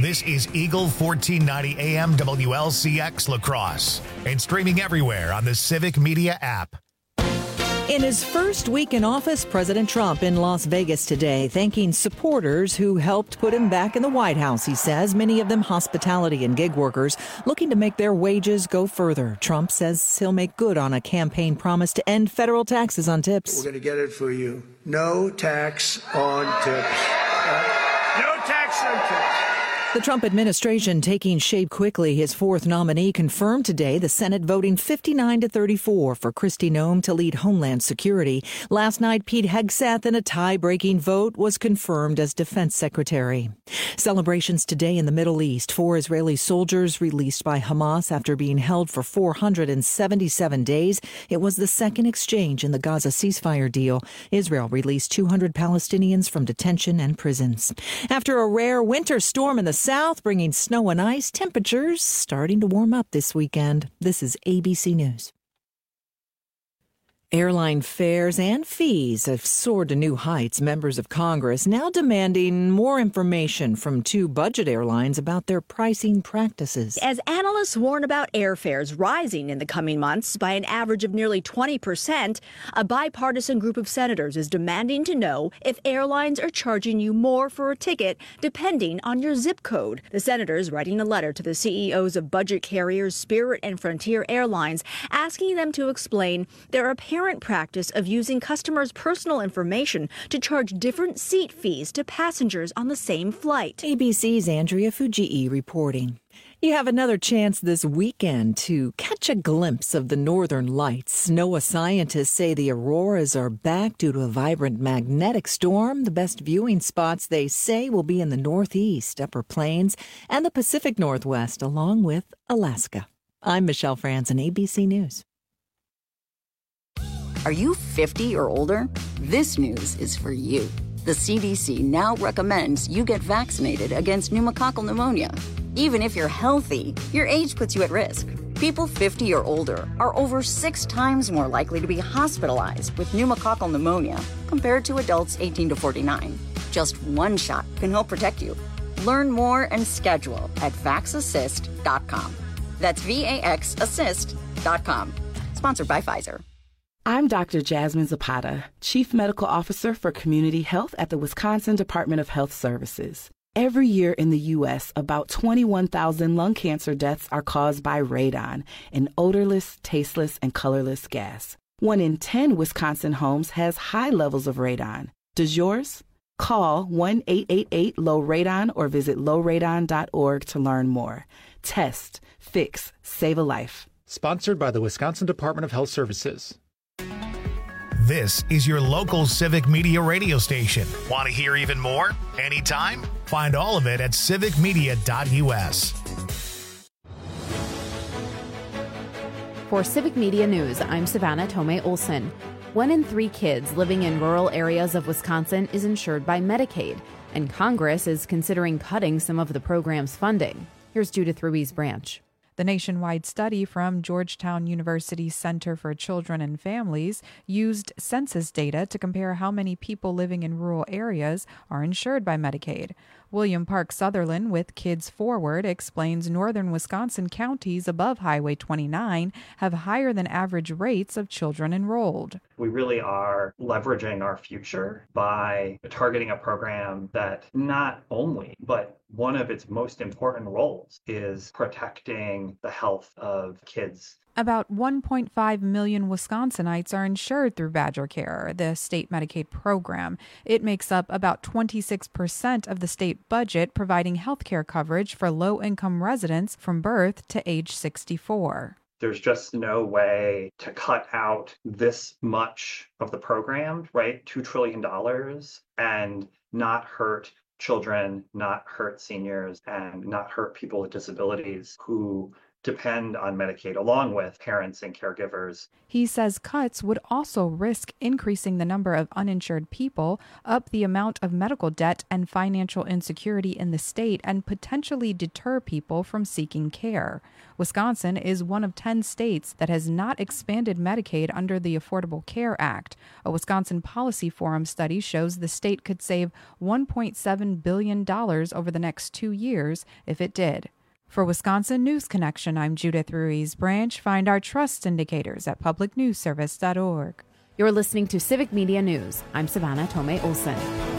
This is Eagle 1490 AM WLCX La Crosse and streaming everywhere on the Civic Media app. In his first week in office, President Trump in Las Vegas today, thanking supporters who helped put him back in the White House, he says, many of them hospitality and gig workers looking to make their wages go further. Trump says he'll make good on a campaign promise to end federal taxes on tips. We're going to get it for you. No tax on tips. No tax on tips. The Trump administration taking shape quickly. His fourth nominee confirmed today, the Senate voting 59-34 for Kristi Noem to lead Homeland Security. Last night, Pete Hegseth, in a tie-breaking vote, was confirmed as Defense Secretary. Celebrations today in the Middle East. 4 Israeli soldiers released by Hamas after being held for 477 days. It was the second exchange in the Gaza ceasefire deal. Israel released 200 Palestinians from detention and prisons. After a rare winter storm in the south, bringing snow and ice, temperatures starting to warm up this weekend. This is ABC News. Airline fares and fees have soared to new heights. Members of Congress now demanding more information from 2 budget airlines about their pricing practices. As analysts warn about airfares rising in the coming months by an average of nearly 20%, a bipartisan group of senators is demanding to know if airlines are charging you more for a ticket depending on your zip code. The senators writing a letter to the CEOs of budget carriers Spirit and Frontier Airlines asking them to explain their apparent practice of using customers' personal information to charge different seat fees to passengers on the same flight. ABC's Andrea Fujii reporting. You have another chance this weekend to catch a glimpse of the northern lights. NOAA scientists say the auroras are back due to a vibrant magnetic storm. The best viewing spots, they say, will be in the Northeast, Upper Plains, and the Pacific Northwest, along with Alaska. I'm Michelle Franzen, ABC News. Are you 50 or older? This news is for you. The CDC now recommends you get vaccinated against pneumococcal pneumonia. Even if you're healthy, your age puts you at risk. People 50 or older are over 6 times more likely to be hospitalized with pneumococcal pneumonia compared to adults 18 to 49. Just one shot can help protect you. Learn more and schedule at vaxassist.com. That's VAXassist.com. Sponsored by Pfizer. I'm Dr. Jasmine Zapata, Chief Medical Officer for Community Health at the Wisconsin Department of Health Services. Every year in the U.S., about 21,000 lung cancer deaths are caused by radon, an odorless, tasteless, and colorless gas. 1 in 10 Wisconsin homes has high levels of radon. Does yours? Call 1-888-LOW-RADON or visit lowradon.org to learn more. Test, fix, save a life. Sponsored by the Wisconsin Department of Health Services. This is your local Civic Media radio station. Want to hear even more? Anytime? Find all of it at civicmedia.us. For Civic Media News, I'm Savannah Tomei Olson. 1 in 3 kids living in rural areas of Wisconsin is insured by Medicaid, and Congress is considering cutting some of the program's funding. Here's Judith Ruiz-Branch. The nationwide study from Georgetown University Center for Children and Families used census data to compare how many people living in rural areas are insured by Medicaid. William Park Sutherland with Kids Forward explains northern Wisconsin counties above Highway 29 have higher than average rates of children enrolled. We really are leveraging our future by targeting a program that not only, but one of its most important roles is protecting the health of kids. About 1.5 million Wisconsinites are insured through Badger Care, the state Medicaid program. It makes up about 26% of the state budget, providing health care coverage for low-income residents from birth to age 64. There's just no way to cut out this much of the program, right? $2 trillion, and not hurt children, not hurt seniors, and not hurt people with disabilities who depend on Medicaid, along with parents and caregivers. He says cuts would also risk increasing the number of uninsured people, up the amount of medical debt and financial insecurity in the state, and potentially deter people from seeking care. Wisconsin is one of 10 states that has not expanded Medicaid under the Affordable Care Act. A Wisconsin Policy Forum study shows the state could save $1.7 billion over the next 2 years if it did. For Wisconsin News Connection, I'm Judith Ruiz Branch. Find our trust indicators at publicnewsservice.org. You're listening to Civic Media News. I'm Savannah Tomei Olson.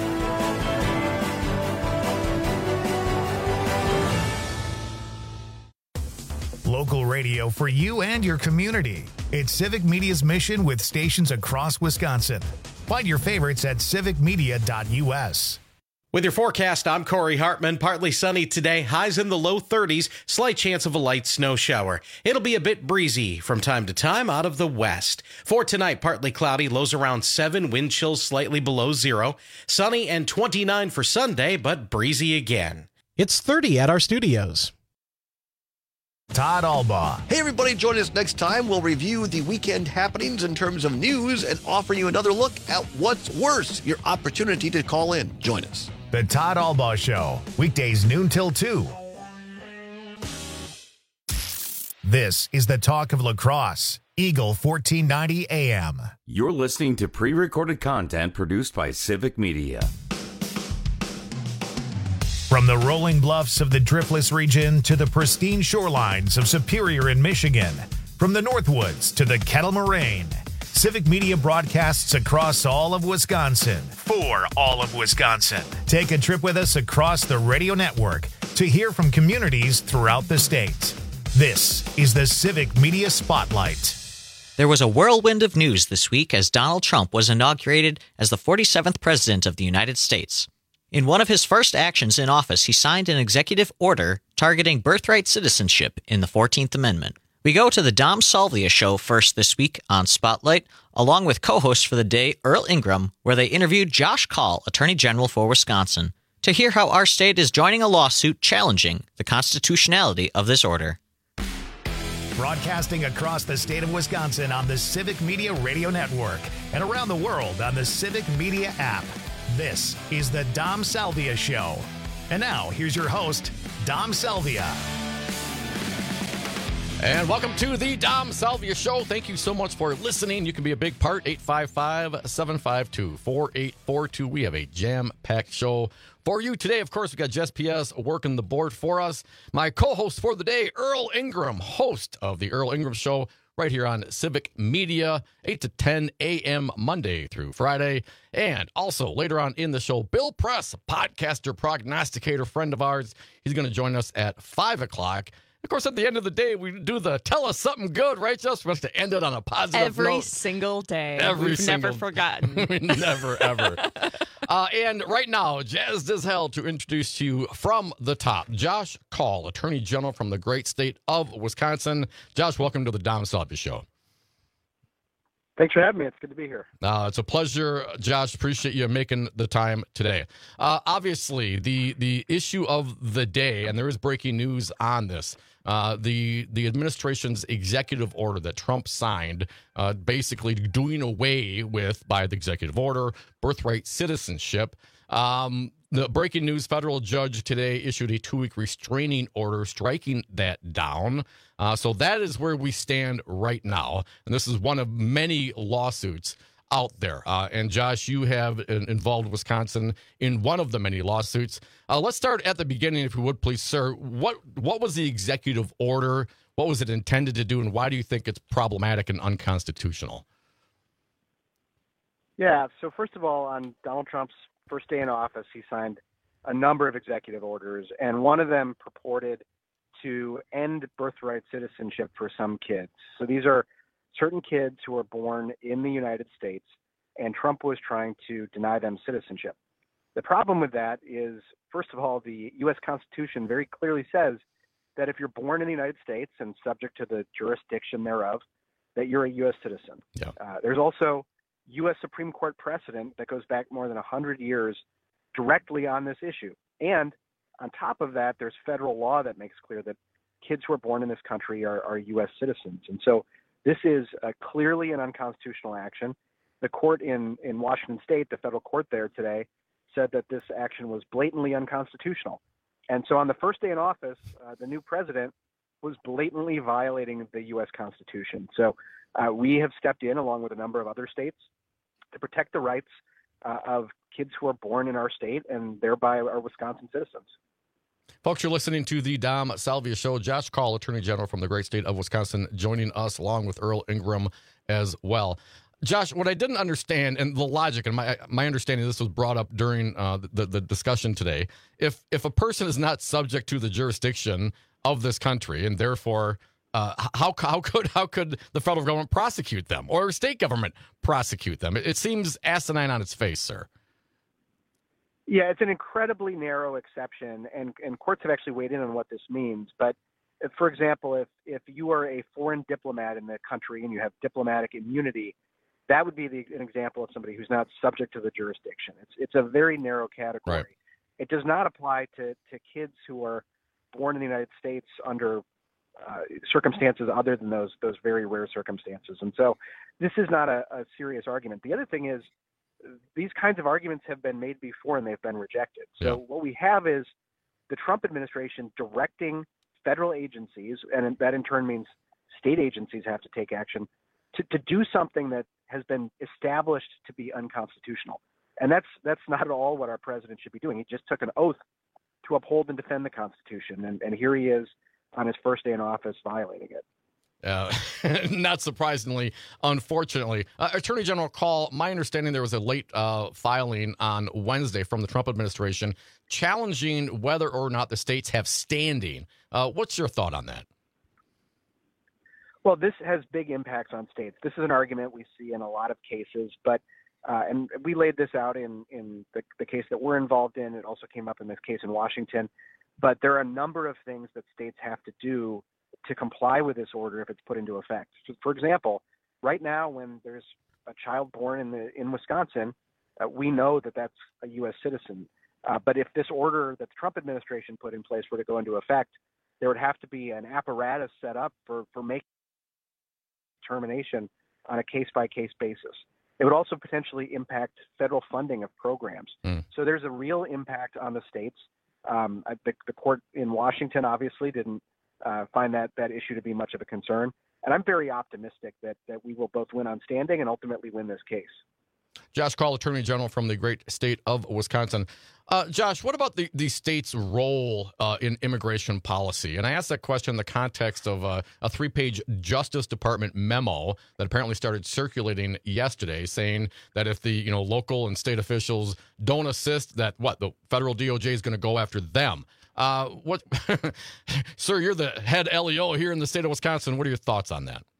Local radio for you and your community. It's Civic Media's mission with stations across Wisconsin. Find your favorites at civicmedia.us. With your forecast, I'm Corey Hartman. Partly sunny today, highs in the low 30s, slight chance of a light snow shower. It'll be a bit breezy from time to time out of the west. For tonight, partly cloudy, lows around 7, wind chills slightly below 0. Sunny and 29 for Sunday, but breezy again. It's 30 at our studios. Todd Albaugh. Hey everybody, join us next time. We'll review the weekend happenings in terms of news and offer you another look at what's worse. Your opportunity to call in. Join us. The Todd Albaugh Show, weekdays noon till 2. This is the talk of La Crosse, Eagle 1490 AM. You're listening to pre-recorded content produced by Civic Media. From the rolling bluffs of the Driftless region to the pristine shorelines of Superior in Michigan, from the Northwoods to the Kettle Moraine, Civic Media broadcasts across all of Wisconsin for all of Wisconsin. Take a trip with us across the radio network to hear from communities throughout the state. This is the Civic Media Spotlight. There was a whirlwind of news this week as Donald Trump was inaugurated as the 47th President of the United States. In one of his first actions in office, he signed an executive order targeting birthright citizenship in the 14th Amendment. We go to the Dom Salvia Show first this week on Spotlight, along with co-host for the day, Earl Ingram, where they interviewed Josh Kaul, Attorney General for Wisconsin, to hear how our state is joining a lawsuit challenging the constitutionality of this order. Broadcasting across the state of Wisconsin on the Civic Media Radio Network and around the world on the Civic Media app. This is the Dom Salvia Show. And now, here's your host, Dom Salvia. And welcome to the Dom Salvia Show. Thank you so much for listening. You can be a big part, 855-752-4842. We have a jam-packed show for you today. Of course, we got Jess P.S. working the board for us. My co-host for the day, Earl Ingram, host of the Earl Ingram Show, right here on Civic Media, 8 to 10 a.m. Monday through Friday. And also later on in the show, Bill Press, podcaster, prognosticator, friend of ours. He's going to join us at 5 o'clock. Of course, at the end of the day, we do the tell us something good, right, Just for us to end it on a positive note. Every single day. We've never forgotten. We never, ever. And right now, jazzed as hell to introduce to you from the top, Josh Kaul, Attorney General from the great state of Wisconsin. Josh, welcome to the Dom Salvia Show. Thanks for having me. It's good to be here. It's a pleasure, Josh. Appreciate you making the time today. Obviously, the issue of the day, and there is breaking news on this, the administration's executive order that Trump signed, basically doing away with, by the executive order, birthright citizenship. The breaking news, federal judge today issued a 2-week restraining order striking that down. So that is where we stand right now. And this is one of many lawsuits out there. And Josh, you have involved Wisconsin in one of the many lawsuits. Let's start at the beginning, if you would, please, sir. What was the executive order? What was it intended to do? And why do you think it's problematic and unconstitutional? Yeah, so first of all, on Donald Trump's first day in office, he signed a number of executive orders, and one of them purported to end birthright citizenship for some kids. So these are certain kids who are born in the United States, and Trump was trying to deny them citizenship. The problem with that is, first of all, the U.S. Constitution very clearly says that if you're born in the United States and subject to the jurisdiction thereof, that you're a U.S. citizen. Yeah. There's also U.S. Supreme Court precedent that goes back more than 100 years directly on this issue. And on top of that, there's federal law that makes clear that kids who are born in this country are U.S. citizens. And so this is clearly an unconstitutional action. The court in Washington State, the federal court there today, said that this action was blatantly unconstitutional. And so on the first day in office, the new president was blatantly violating the U.S. Constitution. So we have stepped in, along with a number of other states, to protect the rights of kids who are born in our state and thereby are Wisconsin citizens. Folks, you're listening to the Dom Salvia Show. Josh Kaul, Attorney General from the great state of Wisconsin, joining us along with Earl Ingram as well. Josh, what I didn't understand, and the logic, and my understanding, this was brought up during the discussion today. If a person is not subject to the jurisdiction of this country, and therefore, how could the federal government prosecute them or state government prosecute them? It seems asinine on its face, sir. Yeah, it's an incredibly narrow exception, and courts have actually weighed in on what this means. But, for example, if you are a foreign diplomat in the country and you have diplomatic immunity, that would be an example of somebody who's not subject to the jurisdiction. It's a very narrow category. Right. It does not apply to kids who are born in the United States under circumstances other than those very rare circumstances. And so this is not a serious argument. The other thing is, these kinds of arguments have been made before and they've been rejected. So what we have is the Trump administration directing federal agencies, and that in turn means state agencies have to take action, to do something that has been established to be unconstitutional. And that's not at all what our president should be doing. He just took an oath to uphold and defend the Constitution, and here he is on his first day in office violating it. Not surprisingly, unfortunately. Attorney General Kaul, my understanding there was a late filing on Wednesday from the Trump administration challenging whether or not the states have standing. What's your thought on that? Well, this has big impacts on states. This is an argument we see in a lot of cases, but and we laid this out in the case that we're involved in. It also came up in this case in Washington. But there are a number of things that states have to do to comply with this order if it's put into effect. So, for example, right now when there's a child born in Wisconsin, we know that that's a U.S. citizen. But if this order that the Trump administration put in place were to go into effect, there would have to be an apparatus set up for making determination on a case-by-case basis. It would also potentially impact federal funding of programs. So there's a real impact on the states. The court in Washington obviously didn't find that issue to be much of a concern. And I'm very optimistic that we will both win on standing and ultimately win this case. Josh Kaul, Attorney General from the great state of Wisconsin. Josh, what about the state's role in immigration policy? And I asked that question in the context of a 3-page Justice Department memo that apparently started circulating yesterday, saying that if the local and state officials don't assist, that the federal DOJ is going to go after them. What, sir? You're the head LEO here in the state of Wisconsin. What are your thoughts on that?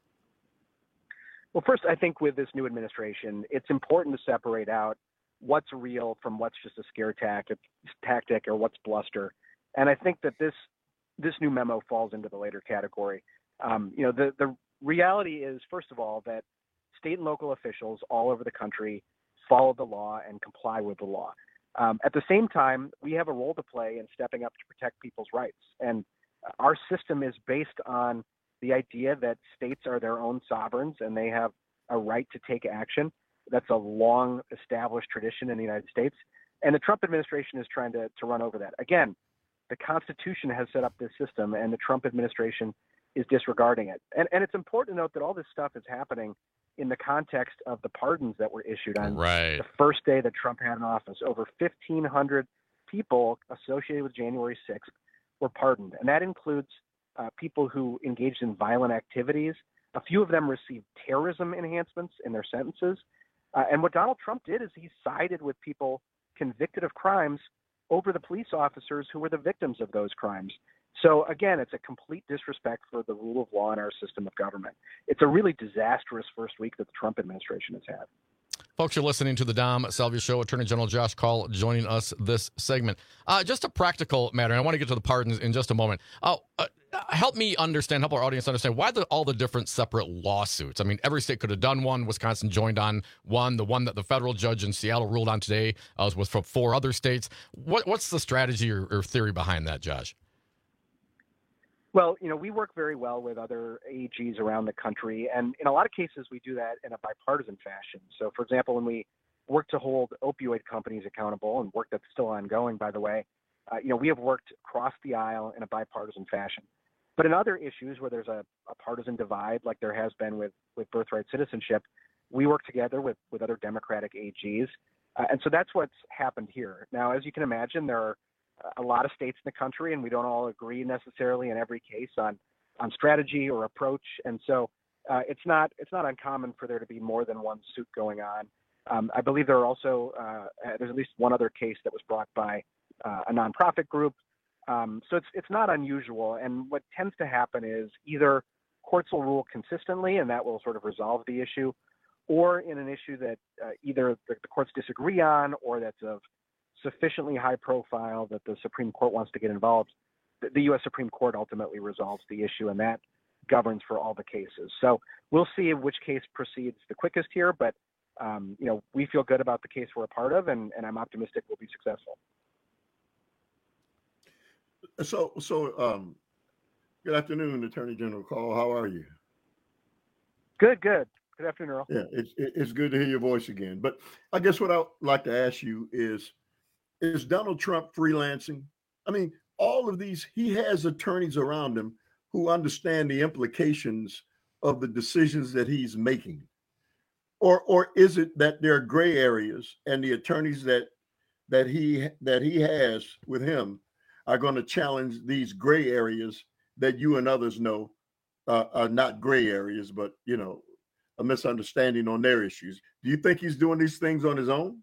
Well, first, I think with this new administration, it's important to separate out what's real from what's just a scare tactic or what's bluster. And I think that this new memo falls into the later category. The reality is, first of all, that state and local officials all over the country follow the law and comply with the law. At the same time, we have a role to play in stepping up to protect people's rights. And our system is based on the idea that states are their own sovereigns and they have a right to take action. That's a long established tradition in the United States. And the Trump administration is trying to run over that. Again, the Constitution has set up this system and the Trump administration is disregarding it. And it's important to note that all this stuff is happening in the context of the pardons that were issued on the first day that Trump had in office. Over 1,500 people associated with January 6th were pardoned. And that includes people who engaged in violent activities. A few of them received terrorism enhancements in their sentences. And what Donald Trump did is he sided with people convicted of crimes over the police officers who were the victims of those crimes. So again, it's a complete disrespect for the rule of law in our system of government. It's a really disastrous first week that the Trump administration has had. Folks, you're listening to the Dom Salvia Show. Attorney General Josh Kaul joining us this segment. Just a practical matter, and I want to get to the pardons in just a moment. Help our audience understand why all the different separate lawsuits. I mean, every state could have done one. Wisconsin joined on one. The one that the federal judge in Seattle ruled on today was from 4 other states. What's the strategy or theory behind that, Josh? Well, we work very well with other AGs around the country, and in a lot of cases, we do that in a bipartisan fashion. So, for example, when we work to hold opioid companies accountable, and work that's still ongoing, by the way, we have worked across the aisle in a bipartisan fashion. But in other issues where there's a partisan divide, like there has been with birthright citizenship, we work together with other Democratic AGs. And so that's what's happened here. Now, as you can imagine, there are a lot of states in the country, and we don't all agree necessarily in every case on strategy or approach. And so it's not uncommon for there to be more than one suit going on. I believe there are also there's at least one other case that was brought by a nonprofit group. So it's not unusual. And what tends to happen is either courts will rule consistently, and that will sort of resolve the issue, or in an issue that either the courts disagree on or that's of sufficiently high profile that the Supreme Court wants to get involved, the U.S. Supreme Court ultimately resolves the issue, and that governs for all the cases. So we'll see which case proceeds the quickest here, but we feel good about the case we're a part of, and I'm optimistic we'll be successful. So good afternoon, Attorney General Carl. How are you? Good. Good afternoon, Earl. Yeah, it's good to hear your voice again. But I guess what I'd like to ask you is Donald Trump freelancing? I mean, all of these, he has attorneys around him who understand the implications of the decisions that he's making. Or is it that there are gray areas and the attorneys that he has with him are going to challenge these gray areas that you and others know are not gray areas, but, a misunderstanding on their issues? Do you think he's doing these things on his own?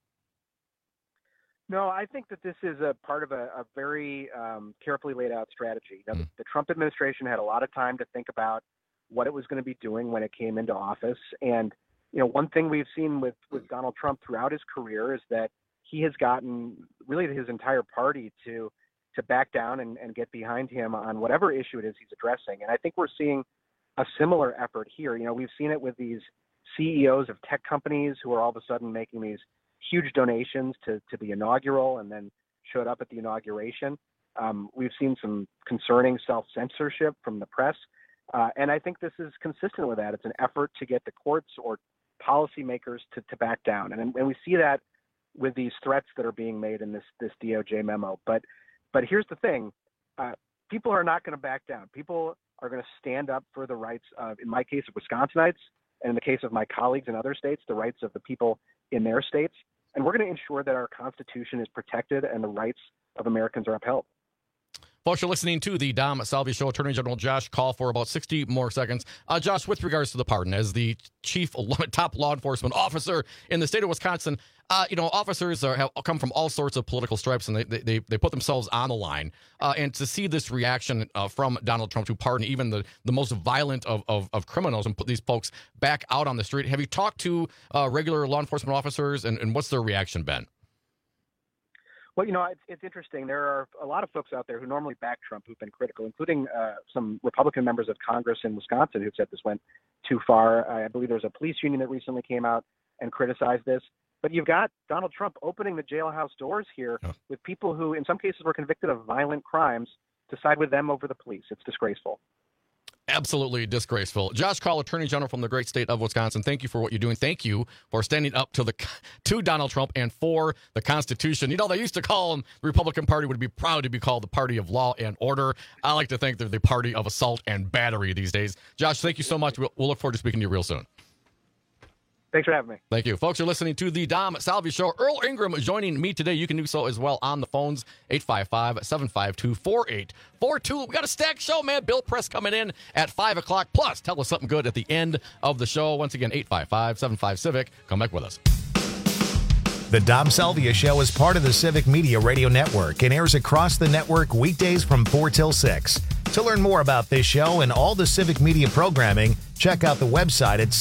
No, I think that this is a part of a very carefully laid out strategy. Now, the Trump administration had a lot of time to think about what it was going to be doing when it came into office. And, one thing we've seen with Donald Trump throughout his career is that he has gotten really his entire party to back down and get behind him on whatever issue it is he's addressing. And I think we're seeing a similar effort here. We've seen it with these CEOs of tech companies who are all of a sudden making these huge donations to the inaugural and then showed up at the inauguration. We've seen some concerning self-censorship from the press. And I think this is consistent with that. It's an effort to get the courts or policymakers to back down. And we see that with these threats that are being made in this DOJ memo. But here's the thing. People are not going to back down. People are going to stand up for the rights of, in my case, of Wisconsinites, and in the case of my colleagues in other states, the rights of the people in their states. And we're going to ensure that our Constitution is protected and the rights of Americans are upheld. Folks, you're listening to the Dom Salvi Show. Attorney General Josh Kaul for about 60 more seconds. Josh, with regards to the pardon, as the top law enforcement officer in the state of Wisconsin, officers come from all sorts of political stripes, and they put themselves on the line. And to see this reaction from Donald Trump to pardon even the most violent of criminals and put these folks back out on the street, have you talked to regular law enforcement officers, and what's their reaction been? Well, it's interesting. There are a lot of folks out there who normally back Trump who've been critical, including some Republican members of Congress in Wisconsin who've said this went too far. I believe there's a police union that recently came out and criticized this. But you've got Donald Trump opening the jailhouse doors here with people who, in some cases, were convicted of violent crimes to side with them over the police. It's disgraceful. Absolutely disgraceful. Josh Kaul, Attorney General from the great state of Wisconsin, thank you for what you're doing. Thank you for standing up to Donald Trump and for the Constitution. They used to call him, the Republican Party would be proud to be called the party of law and order. I like to think they're the party of assault and battery these days. Josh, thank you so much. We'll look forward to speaking to you real soon. Thanks for having me. Thank you. Folks, you're listening to the Dom Salvi Show. Earl Ingram joining me today. You can do so as well on the phones, 855-752-4842. We got a stacked show, man. Bill Press coming in at 5 o'clock. Plus, tell us something good at the end of the show. Once again, 855-75-CIVIC. Come back with us. The Dom Salvia Show is part of the Civic Media Radio Network and airs across the network weekdays from 4 till 6. To learn more about this show and all the Civic Media programming, check out the website at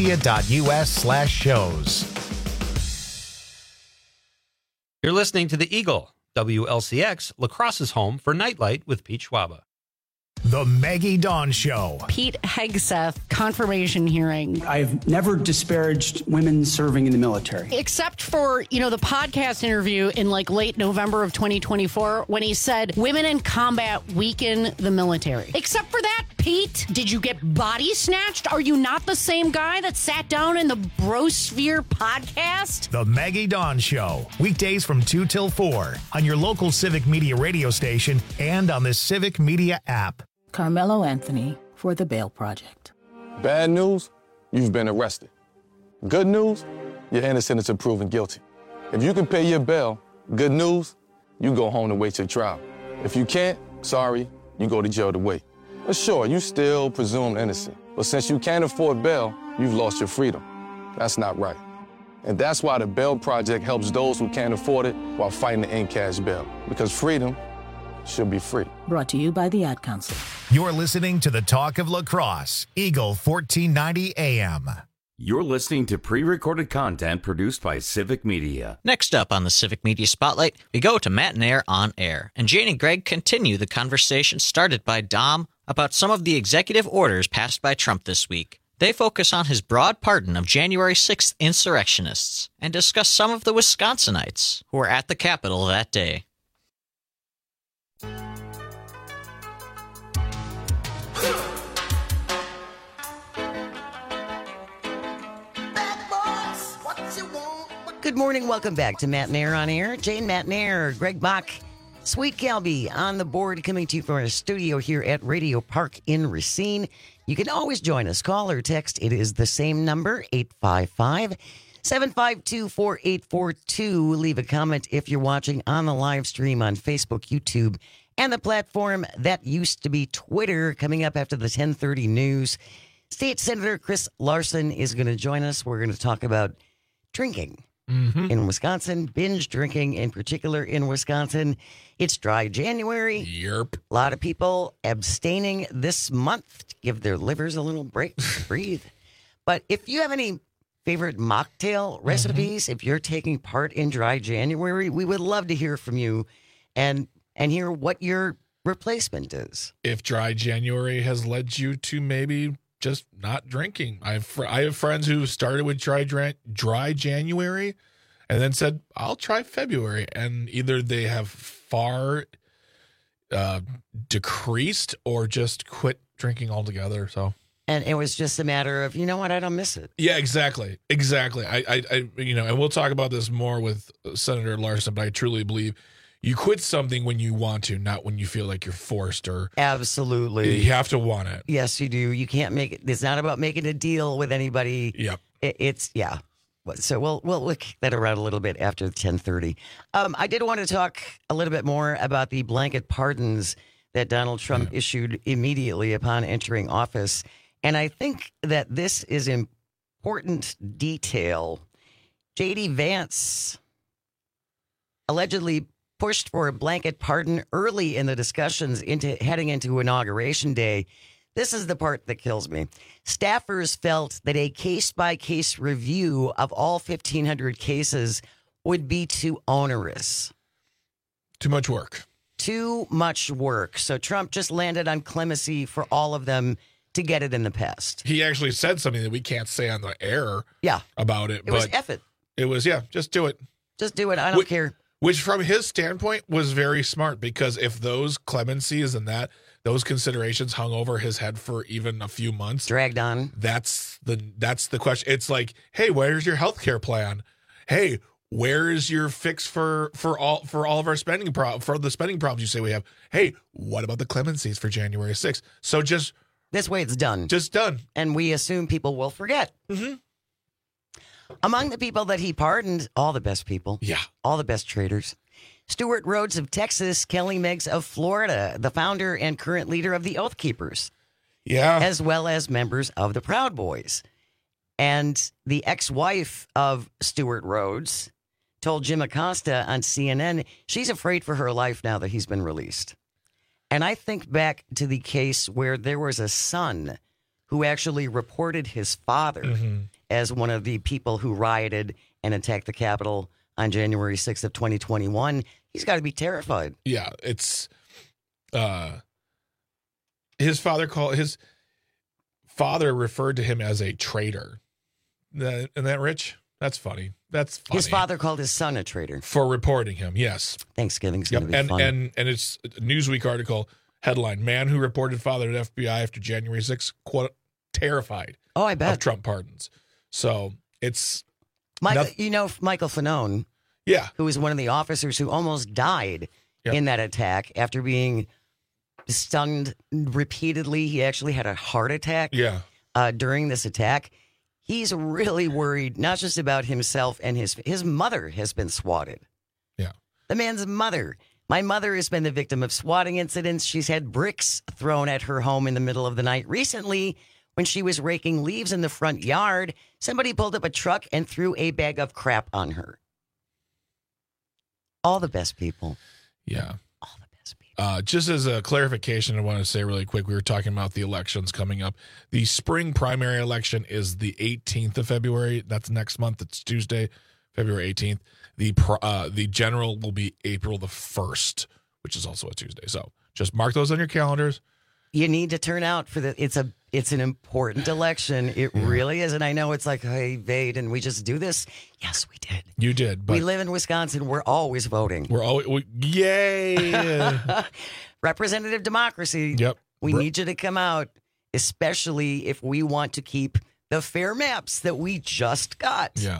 civicmedia.us/shows. You're listening to The Eagle, WLCX, La Crosse's home for Nightlight with Pete Schwaba. The Maggie Dawn Show. Pete Hegseth confirmation hearing. I've never disparaged women serving in the military. Except for, the podcast interview in late November of 2024 when he said women in combat weaken the military. Except for that, Pete, did you get body snatched? Are you not the same guy that sat down in the Brosphere podcast? The Maggie Dawn Show. Weekdays from 2 till 4 on your local Civic Media radio station and on the Civic Media app. Carmelo Anthony for the Bail Project. Bad news, you've been arrested. Good news, you're innocent until proven guilty. If you can pay your bail, good news, you go home to wait your trial. If you can't, sorry, you go to jail to wait. But sure, you still presumed innocent. But since you can't afford bail, you've lost your freedom. That's not right. And that's why the Bail Project helps those who can't afford it while fighting to end cash bail. Because freedom should be free. Brought to you by the Ad Council. You're listening to the Talk of La Crosse, Eagle 1490 AM. You're listening to pre-recorded content produced by Civic Media. Next up on the Civic Media Spotlight, we go to Matt and Air on Air. And Jane and Greg continue the conversation started by Dom about some of the executive orders passed by Trump this week. They focus on his broad pardon of January 6th insurrectionists and discuss some of the Wisconsinites who were at the Capitol that day. Good morning. Welcome back to Matt and Air on Air. Jane, Matt and Air, Greg Bach, Sweet Calby on the board, coming to you from our studio here at Radio Park in Racine. You can always join us. Call or text. It is the same number, 855-752-4842. Leave a comment if you're watching on the live stream on Facebook, YouTube, and the platform that used to be Twitter. Coming up after the 10:30 news, State Senator Chris Larson is going to join us. We're going to talk about drinking. In Wisconsin, binge drinking in particular in Wisconsin. It's dry January. Yep. A lot of people abstaining this month to give their livers a little break to breathe. But if you have any favorite mocktail recipes, if you're taking part in dry January, we would love to hear from you and hear what your replacement is. If dry January has led you to maybe just not drinking. I have friends who started with dry January and then said, I'll try February. And either they have far decreased or just quit drinking altogether. So, and it was just a matter of, you know what, I don't miss it. Yeah, exactly. I and we'll talk about this more with Senator Larson, but I truly believe you quit something when you want to, not when you feel like you're forced or. Absolutely. You have to want it. Yes, you do. You can't make it. It's not about making a deal with anybody. Yep. Yeah. So we'll kick that around a little bit after 10:30. I did want to talk a little bit more about the blanket pardons that Donald Trump issued immediately upon entering office. And I think that this is important detail. J.D. Vance allegedly pushed for a blanket pardon early in the discussions heading into Inauguration Day. This is the part that kills me. Staffers felt that a case-by-case review of all 1,500 cases would be too onerous. Too much work. Too much work. So Trump just landed on clemency for all of them to get it in the past. He actually said something that we can't say on the air about it. It was F it. It was, just do it. Just do it. I don't care. Which from his standpoint was very smart, because if those clemencies and those considerations hung over his head for even a few months, dragged on, that's the question. It's like, hey, where's your health care plan? Hey, where is your fix for all of our spending for the spending problems you say we have? Hey, what about the clemencies for January 6th? So just this way, it's done. Just done, and we assume people will forget. Mm-hmm. Among the people that he pardoned, all the best people. Yeah. All the best traitors. Stuart Rhodes of Texas, Kelly Meggs of Florida, the founder and current leader of the Oath Keepers. Yeah. As well as members of the Proud Boys. And the ex-wife of Stuart Rhodes told Jim Acosta on CNN she's afraid for her life now that he's been released. And I think back to the case where there was a son who actually reported his father as one of the people who rioted and attacked the Capitol on January 6th of 2021. He's got to be terrified. Yeah, it's his father referred to him as a traitor. Isn't that rich? That's funny. That's funny. His father called his son a traitor for reporting him. Yes. Thanksgiving's going to be fun. And it's a Newsweek article headline: Man who reported father to FBI after January 6th, quote, terrified. Oh, I bet. Of Trump pardons. So it's Michael Fanone. Yeah. Who was one of the officers who almost died in that attack after being stunned repeatedly. He actually had a heart attack during this attack. He's really worried, not just about himself and his mother has been swatted. Yeah. The man's mother. My mother has been the victim of swatting incidents. She's had bricks thrown at her home in the middle of the night. Recently, when she was raking leaves in the front yard, somebody pulled up a truck and threw a bag of crap on her. All the best people. Yeah. All the best people. Just as a clarification, I want to say really quick, we were talking about the elections coming up. The spring primary election is the 18th of February. That's next month. It's Tuesday, February 18th. The general will be April the 1st, which is also a Tuesday. So just mark those on your calendars. You need to turn out for it's an important election. It really is. And I know it's like, hey, Vade, and we just do this. Yes, we did. You did. But we live in Wisconsin. We're always voting. Yay. Representative democracy. Yep. We need you to come out, especially if we want to keep the fair maps that we just got. Yeah.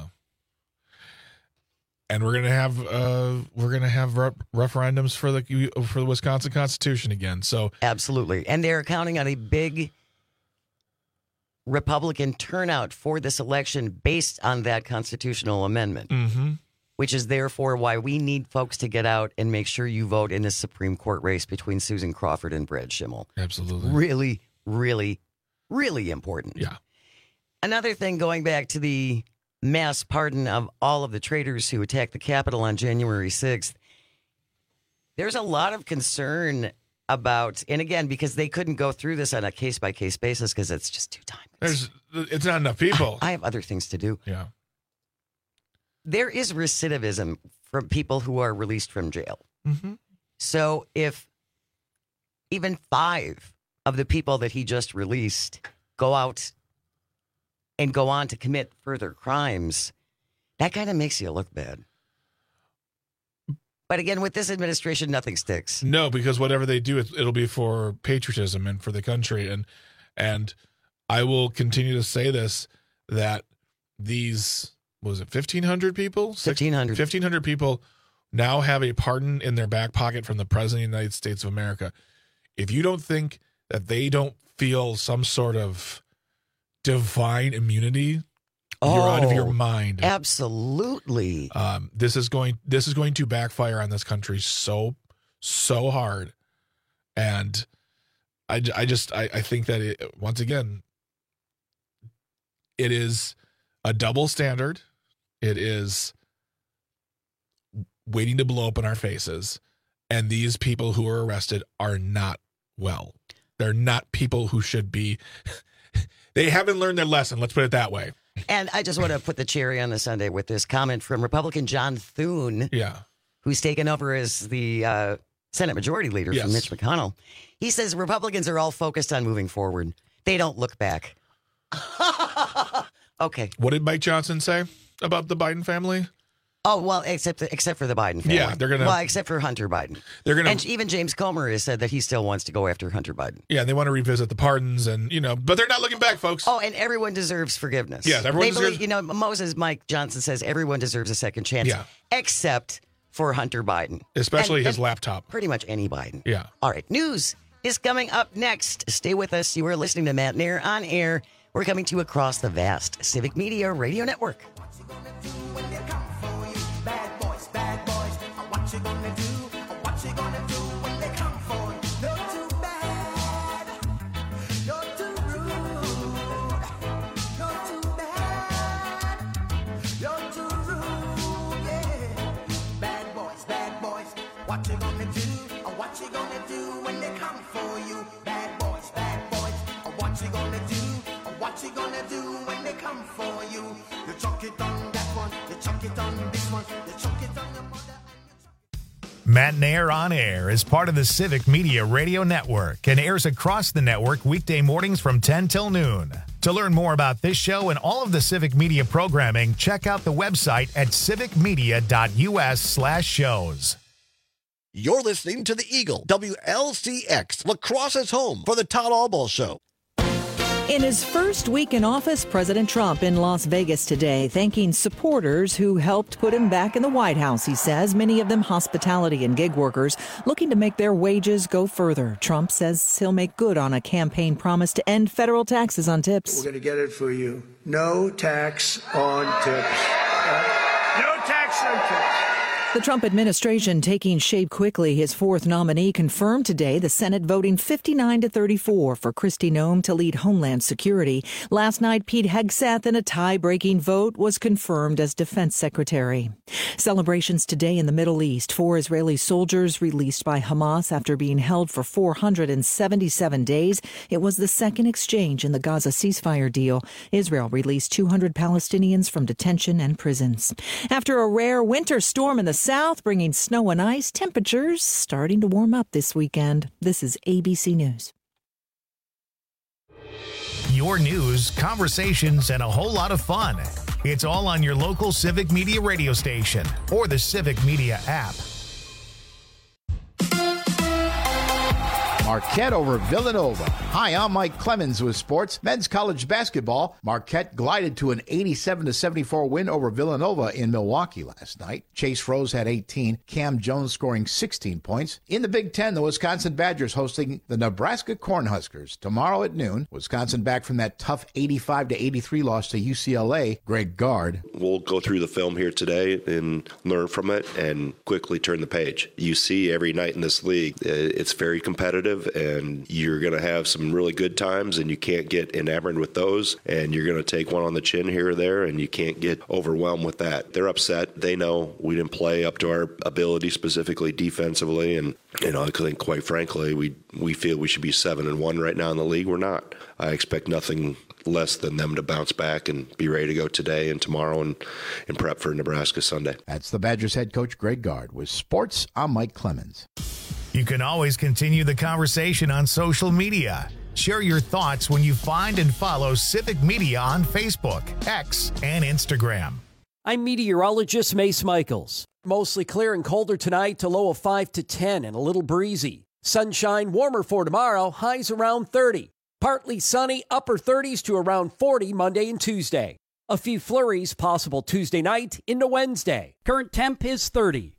And we're gonna have referendums for the Wisconsin Constitution again. So absolutely, and they're counting on a big Republican turnout for this election based on that constitutional amendment, which is therefore why we need folks to get out and make sure you vote in this Supreme Court race between Susan Crawford and Brad Schimmel. Absolutely, really, really, really important. Yeah. Another thing, going back to the mass pardon of all of the traitors who attacked the Capitol on January 6th. There's a lot of concern about, and again, because they couldn't go through this on a case-by-case basis because it's just too time. It's not enough people. I have other things to do. Yeah. There is recidivism from people who are released from jail. So if even 5 of the people that he just released go out and go on to commit further crimes, that kind of makes you look bad. But again, with this administration, nothing sticks. No, because whatever they do, it'll be for patriotism and for the country. And I will continue to say this, that these, what was it, 1,500 people? 1,500. 1,500 people now have a pardon in their back pocket from the President of the United States of America. If you don't think that they don't feel some sort of divine immunity, you're out of your mind. Absolutely. This is going to backfire on this country so hard, and I think that once again, it is a double standard. It is waiting to blow up in our faces, and these people who are arrested are not well. They're not people who should be. They haven't learned their lesson. Let's put it that way. And I just want to put the cherry on the sundae with this comment from Republican John Thune, who's taken over as the Senate Majority Leader from Mitch McConnell. He says Republicans are all focused on moving forward. They don't look back. Okay. What did Mike Johnson say about the Biden family? Oh, well, except for the Biden family. Yeah, they're going to... Well, except for Hunter Biden. They're going to... And even James Comer has said that he still wants to go after Hunter Biden. Yeah, they want to revisit the pardons and, but they're not looking back, folks. Oh, and everyone deserves forgiveness. Yes, everyone deserves... Moses Mike Johnson says everyone deserves a second chance. Yeah. Except for Hunter Biden. Especially his laptop. Pretty much any Biden. Yeah. All right, news is coming up next. Stay with us. You are listening to Matt Nair on air. We're coming to you across the vast Civic Media Radio Network. Matinaire on Air is part of the Civic Media Radio Network and airs across the network weekday mornings from 10 till noon. To learn more about this show and all of the Civic Media programming, check out the website at civicmedia.us/shows. You're listening to the Eagle, WLCX, Lacrosse's home for the Todd Albaugh Show. In his first week in office, President Trump in Las Vegas today, thanking supporters who helped put him back in the White House, he says, many of them hospitality and gig workers looking to make their wages go further. Trump says he'll make good on a campaign promise to end federal taxes on tips. We're going to get it for you. No tax on tips. No tax on tips. The Trump administration taking shape quickly. His fourth nominee confirmed today, the Senate voting 59-34 for Kristi Noem to lead Homeland Security. Last night, Pete Hegseth, in a tie-breaking vote, was confirmed as Defense Secretary. Celebrations today in the Middle East. 4 Israeli soldiers released by Hamas after being held for 477 days. It was the second exchange in the Gaza ceasefire deal. Israel released 200 Palestinians from detention and prisons. After a rare winter storm in the south, bringing snow and ice, temperatures starting to warm up this weekend. This is ABC News. Your news, conversations, and a whole lot of fun. It's all on your local Civic Media radio station or the Civic Media app. Marquette over Villanova. Hi, I'm Mike Clemens with sports. Men's college basketball. Marquette glided to an 87-74 win over Villanova in Milwaukee last night. Chase Rose had 18, Cam Jones scoring 16 points. In the Big Ten, the Wisconsin Badgers hosting the Nebraska Cornhuskers tomorrow at noon. Wisconsin back from that tough 85-83 loss to UCLA. Greg Gard. We'll go through the film here today and learn from it and quickly turn the page. You see every night in this league, it's very competitive. And you're going to have some really good times, and you can't get enamored with those. And you're going to take one on the chin here or there, and you can't get overwhelmed with that. They're upset. They know we didn't play up to our ability, specifically defensively. And I think, quite frankly, we feel we should be 7-1 right now in the league. We're not. I expect nothing less than them to bounce back and be ready to go today and tomorrow and prep for Nebraska Sunday. That's the Badgers head coach Greg Gard. With sports, I'm Mike Clemens. You can always continue the conversation on social media. Share your thoughts when you find and follow Civic Media on Facebook, X, and Instagram. I'm meteorologist Mace Michaels. Mostly clear and colder tonight to low of 5 to 10 and a little breezy. Sunshine, warmer for tomorrow, highs around 30. Partly sunny, upper 30s to around 40 Monday and Tuesday. A few flurries possible Tuesday night into Wednesday. Current temp is 30.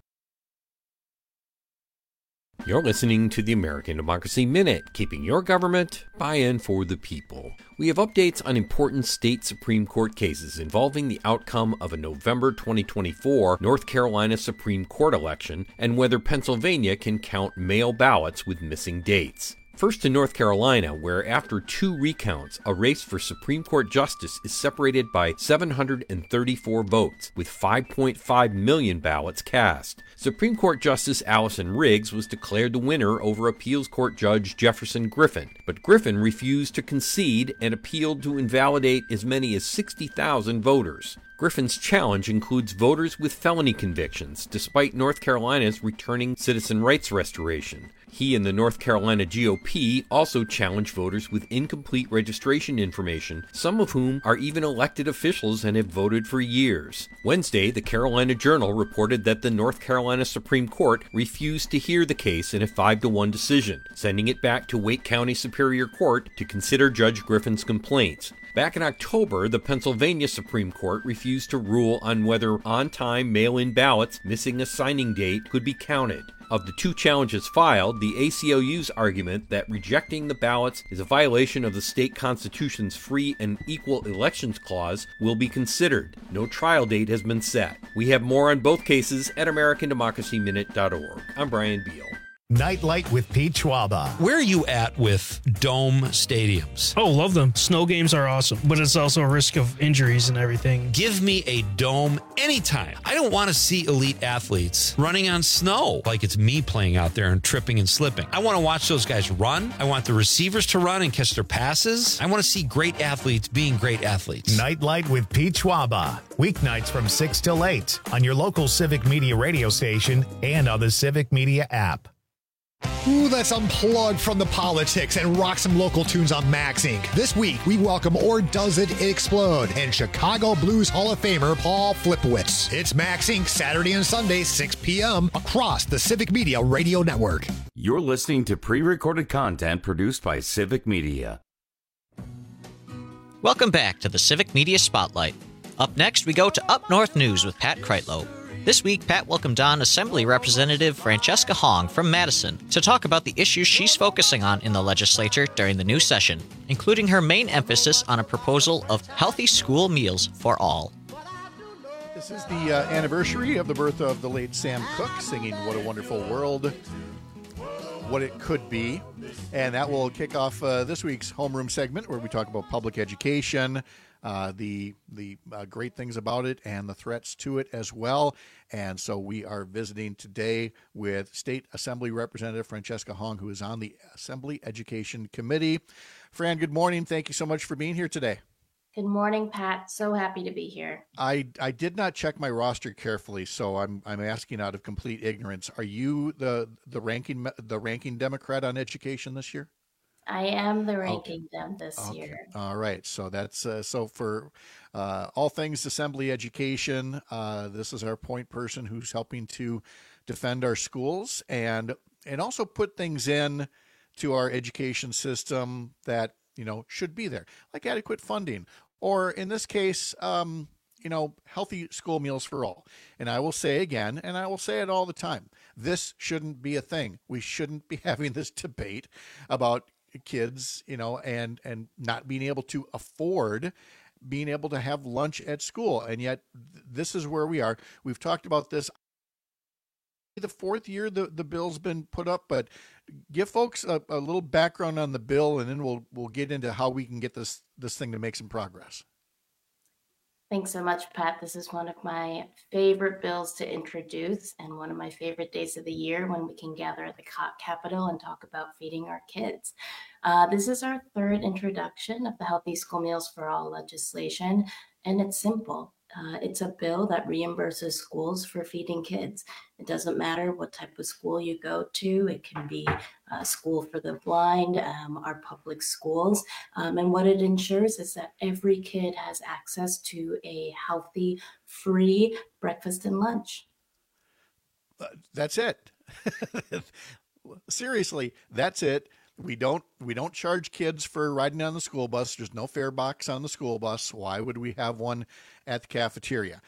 You're listening to the American Democracy Minute, keeping your government by-in for the people. We have updates on important state Supreme Court cases involving the outcome of a November 2024 North Carolina Supreme Court election and whether Pennsylvania can count mail ballots with missing dates. First to North Carolina, where after 2 recounts, a race for Supreme Court justice is separated by 734 votes, with 5.5 million ballots cast. Supreme Court Justice Allison Riggs was declared the winner over Appeals Court Judge Jefferson Griffin, but Griffin refused to concede and appealed to invalidate as many as 60,000 voters. Griffin's challenge includes voters with felony convictions, despite North Carolina's returning citizen rights restoration. He and the North Carolina GOP also challenge voters with incomplete registration information, some of whom are even elected officials and have voted for years. Wednesday, the Carolina Journal reported that the North Carolina Supreme Court refused to hear the case in a 5-1 decision, sending it back to Wake County Superior Court to consider Judge Griffin's complaints. Back in October, the Pennsylvania Supreme Court refused to rule on whether on-time mail-in ballots missing a signing date could be counted. Of the 2 challenges filed, the ACLU's argument that rejecting the ballots is a violation of the state constitution's free and equal elections clause will be considered. No trial date has been set. We have more on both cases at AmericanDemocracyMinute.org. I'm Brian Beal. Nightlight with Pete Schwaba. Where are you at with dome stadiums? Oh, love them. Snow games are awesome, but it's also a risk of injuries and everything. Give me a dome anytime. I don't want to see elite athletes running on snow like it's me playing out there and tripping and slipping. I want to watch those guys run. I want the receivers to run and catch their passes. I want to see great athletes being great athletes. Nightlight with Pete Schwaba. Weeknights from 6 till 8 on your local Civic Media radio station and on the Civic Media app. Ooh, let's unplug from the politics and rock some local tunes on Max Inc. This week, we welcome Or Does It Explode and Chicago Blues Hall of Famer Paul Flipowitz. It's Max Inc. Saturday and Sunday, 6 p.m. across the Civic Media Radio Network. You're listening to pre-recorded content produced by Civic Media. Welcome back to the Civic Media Spotlight. Up next, we go to Up North News with Pat Kreitlow. This week, Pat welcomed on Assembly Representative Francesca Hong from Madison to talk about the issues she's focusing on in the legislature during the new session, including her main emphasis on a proposal of healthy school meals for all. This is the anniversary of the birth of the late Sam Cooke, singing What a Wonderful World, What It Could Be. And that will kick off this week's homeroom segment where we talk about public education, the great things about it and the threats to it as well. And so we are visiting today with State Assembly Representative Francesca Hong, who is on the Assembly Education Committee. Fran, good morning. Thank you so much for being here today. Good morning, Pat. So happy to be here. I did not check my roster carefully, so I'm asking out of complete ignorance. Are you the ranking Democrat on education this year? I am the ranking Dem this year. All right. So that's so for all things Assembly education. This is our point person who's helping to defend our schools and also put things in to our education system that should be there, like adequate funding, or in this case, healthy school meals for all. And I will say again, and I will say it all the time, this shouldn't be a thing. We shouldn't be having this debate about kids, and not being able to afford being able to have lunch at school. And yet this is where we are. We've talked about this the fourth year the bill's been put up, but give folks a little background on the bill, and then we'll get into how we can get this thing to make some progress. Thanks so much, Pat. This is one of my favorite bills to introduce and one of my favorite days of the year when we can gather at the Capitol and talk about feeding our kids. This is our third introduction of the Healthy School Meals for All legislation, and it's simple. It's a bill that reimburses schools for feeding kids. It doesn't matter what type of school you go to. It can be a school for the blind, our public schools. And what it ensures is that every kid has access to a healthy, free breakfast and lunch. That's it. Seriously, that's it. We don't charge kids for riding on the school bus. There's no fare box on the school bus. Why would we have one at the cafeteria?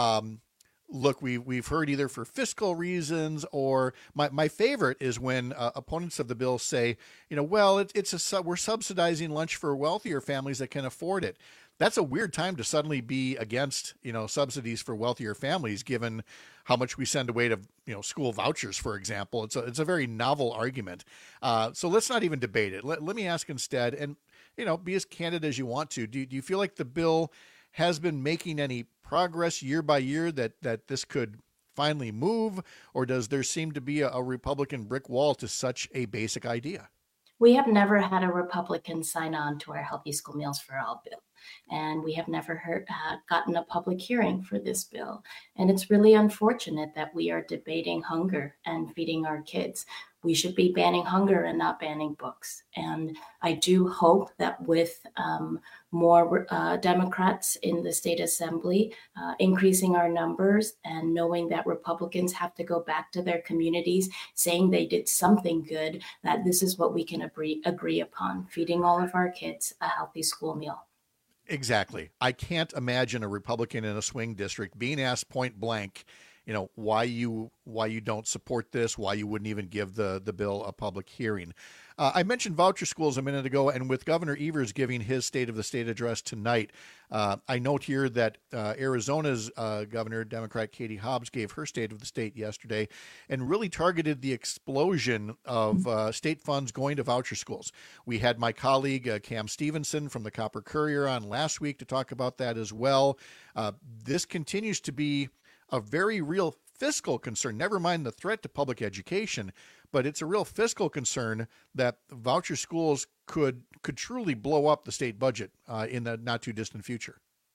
Look, we've heard either for fiscal reasons or my favorite is when opponents of the bill say, well, we're subsidizing lunch for wealthier families that can afford it. That's a weird time to suddenly be against, subsidies for wealthier families, given how much we send away to, school vouchers, for example. It's a very novel argument. So let's not even debate it. Let me ask instead, and, be as candid as you want to. Do you feel like the bill has been making any progress year by year that this could finally move, or does there seem to be a Republican brick wall to such a basic idea? We have never had a Republican sign on to our Healthy School Meals for All bill, and we have never gotten a public hearing for this bill. And it's really unfortunate that we are debating hunger and feeding our kids. We should be banning hunger and not banning books. And I do hope that with more Democrats in the state assembly, increasing our numbers and knowing that Republicans have to go back to their communities saying they did something good, that this is what we can agree upon, feeding all of our kids a healthy school meal. Exactly. I can't imagine a Republican in a swing district being asked point blank, why you don't support this, why you wouldn't even give the bill a public hearing. I mentioned voucher schools a minute ago, and with Governor Evers giving his State of the State address tonight, I note here that Arizona's Governor, Democrat Katie Hobbs, gave her State of the State yesterday and really targeted the explosion of state funds going to voucher schools. We had my colleague Cam Stevenson from the Copper Courier on last week to talk about that as well. This continues to be a very real fiscal concern, never mind the threat to public education, but it's a real fiscal concern that voucher schools could truly blow up the state budget in the not too distant future.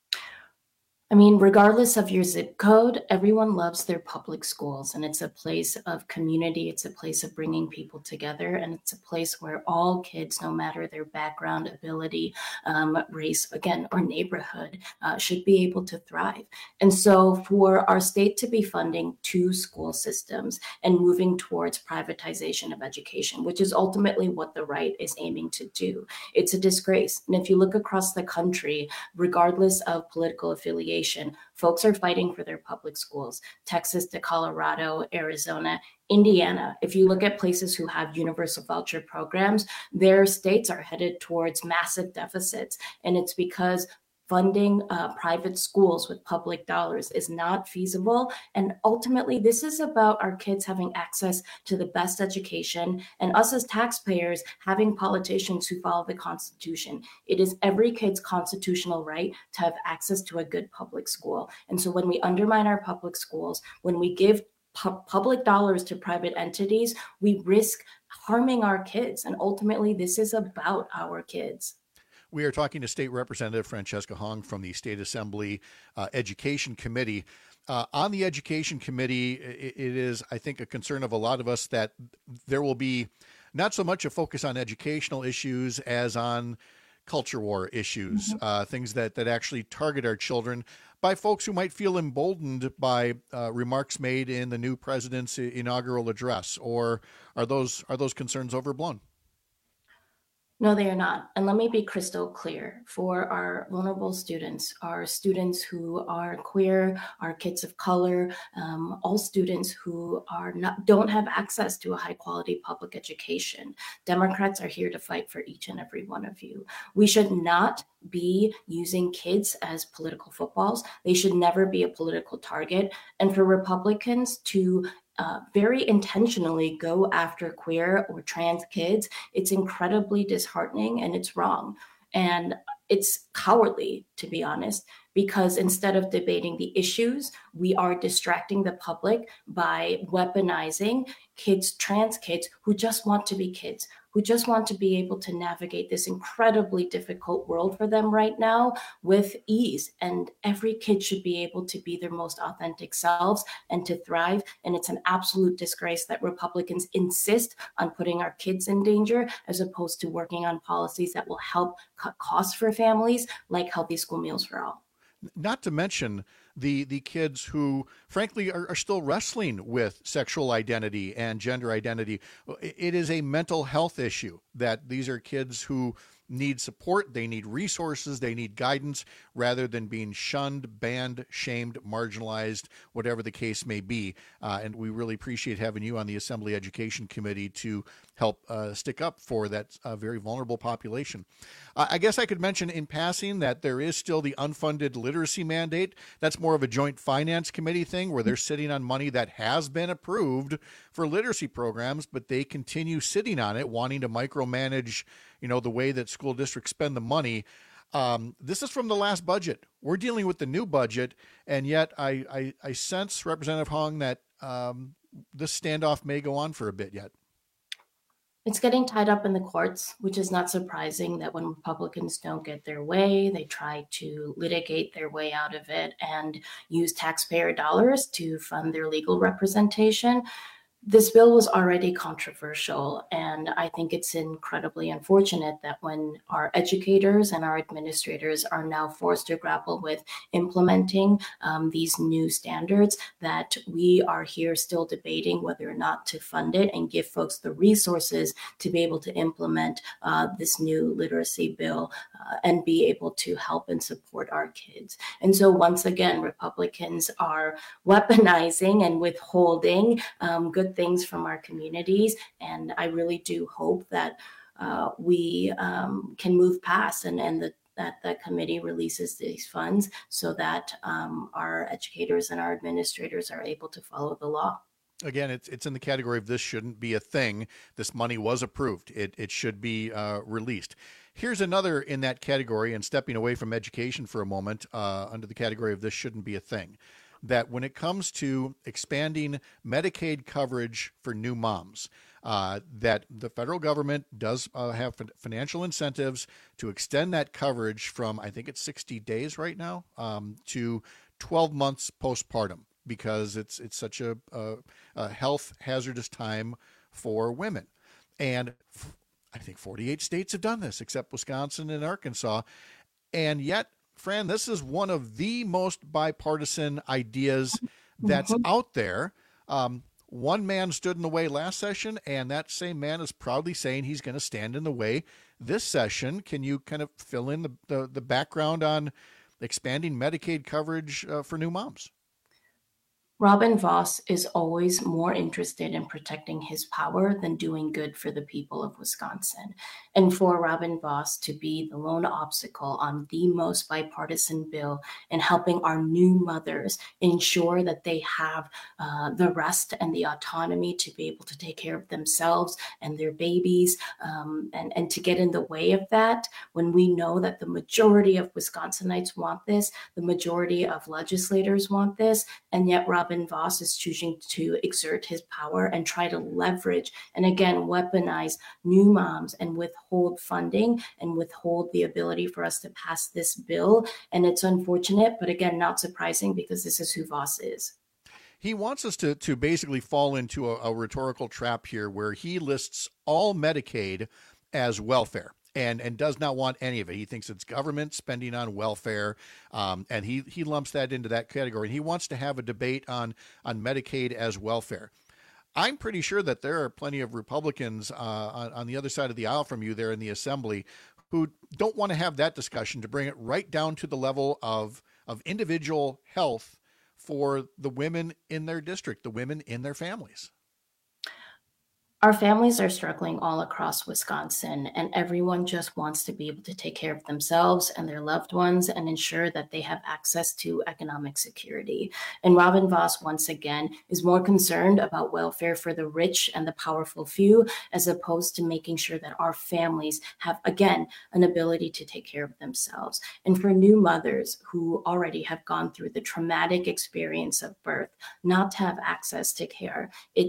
I mean, regardless of your zip code, everyone loves their public schools, and it's a place of community. It's a place of bringing people together, and it's a place where all kids, no matter their background, ability, race, again, or neighborhood, should be able to thrive. And so for our state to be funding two school systems and moving towards privatization of education, which is ultimately what the right is aiming to do, it's a disgrace. And if you look across the country, regardless of political affiliation, folks are fighting for their public schools. Texas to Colorado, Arizona, Indiana. If you look at places who have universal voucher programs, their states are headed towards massive deficits. And it's because funding private schools with public dollars is not feasible. And ultimately, this is about our kids having access to the best education and us as taxpayers having politicians who follow the Constitution. It is every kid's constitutional right to have access to a good public school. And so when we undermine our public schools, when we give public dollars to private entities, we risk harming our kids. And ultimately, this is about our kids. We are talking to State Representative Francesca Hong from the State Assembly Education Committee. On the Education Committee, it is, I think, a concern of a lot of us that there will be not so much a focus on educational issues as on culture war issues, things that actually target our children by folks who might feel emboldened by remarks made in the new president's inaugural address. Or are those concerns overblown? No, they are not. And let me be crystal clear. For our vulnerable students, our students who are queer, our kids of color, all students who don't have access to a high quality public education, Democrats are here to fight for each and every one of you. We should not be using kids as political footballs. They should never be a political target. And for Republicans to very intentionally go after queer or trans kids, it's incredibly disheartening and it's wrong. And it's cowardly, to be honest, because instead of debating the issues, we are distracting the public by weaponizing kids, trans kids who just want to be kids, who just want to be able to navigate this incredibly difficult world for them right now with ease. And every kid should be able to be their most authentic selves and to thrive. And it's an absolute disgrace that Republicans insist on putting our kids in danger as opposed to working on policies that will help cut costs for families, like healthy school meals for all. Not to mention the kids who, frankly, are still wrestling with sexual identity and gender identity. It is a mental health issue that these are kids who need support, they need resources, they need guidance, rather than being shunned, banned, shamed, marginalized, whatever the case may be. And we really appreciate having you on the Assembly Education Committee to help stick up for that very vulnerable population. I guess I could mention in passing that there is still the unfunded literacy mandate. That's more of a joint finance committee thing where they're sitting on money that has been approved for literacy programs, but they continue sitting on it, wanting to micromanage, the way that school districts spend the money. This is from the last budget. We're dealing with the new budget, and yet I sense, Representative Hong, that this standoff may go on for a bit yet. It's getting tied up in the courts, which is not surprising that when Republicans don't get their way, they try to litigate their way out of it and use taxpayer dollars to fund their legal representation. This bill was already controversial, and I think it's incredibly unfortunate that when our educators and our administrators are now forced to grapple with implementing these new standards, that we are here still debating whether or not to fund it and give folks the resources to be able to implement this new literacy bill and be able to help and support our kids. And so once again, Republicans are weaponizing and withholding good good things from our communities. And I really do hope that we can move past that the committee releases these funds so that our educators and our administrators are able to follow the law. Again, it's in the category of this shouldn't be a thing. This money was approved. It should be released. Here's another in that category, and stepping away from education for a moment, under the category of this shouldn't be a thing, that when it comes to expanding Medicaid coverage for new moms, that the federal government does have financial incentives to extend that coverage from, I think it's 60 days right now, to 12 months postpartum, because it's such a health hazardous time for women. And I think 48 states have done this, except Wisconsin and Arkansas. And yet, Fran, this is one of the most bipartisan ideas that's out there. One man stood in the way last session, and that same man is proudly saying he's going to stand in the way this session. Can you kind of fill in the background on expanding Medicaid coverage for new moms? Robin Vos is always more interested in protecting his power than doing good for the people of Wisconsin. And for Robin Vos to be the lone obstacle on the most bipartisan bill and helping our new mothers ensure that they have the rest and the autonomy to be able to take care of themselves and their babies, and to get in the way of that, when we know that the majority of Wisconsinites want this, the majority of legislators want this, and yet Robin Vos is choosing to exert his power and try to leverage and again weaponize new moms and withhold funding and withhold the ability for us to pass this bill. And it's unfortunate, but again, not surprising, because this is who Vos is. He wants us to basically fall into a rhetorical trap here where he lists all Medicaid as welfare. And does not want any of it. He thinks it's government spending on welfare, and he lumps that into that category. And he wants to have a debate on Medicaid as welfare. I'm pretty sure that there are plenty of Republicans on the other side of the aisle from you there in the Assembly who don't want to have that discussion, to bring it right down to the level of individual health for the women in their district, the women in their families. Our families are struggling all across Wisconsin, and everyone just wants to be able to take care of themselves and their loved ones and ensure that they have access to economic security. And Robin Vos, once again, is more concerned about welfare for the rich and the powerful few, as opposed to making sure that our families have, again, an ability to take care of themselves. And for new mothers who already have gone through the traumatic experience of birth, not to have access to care,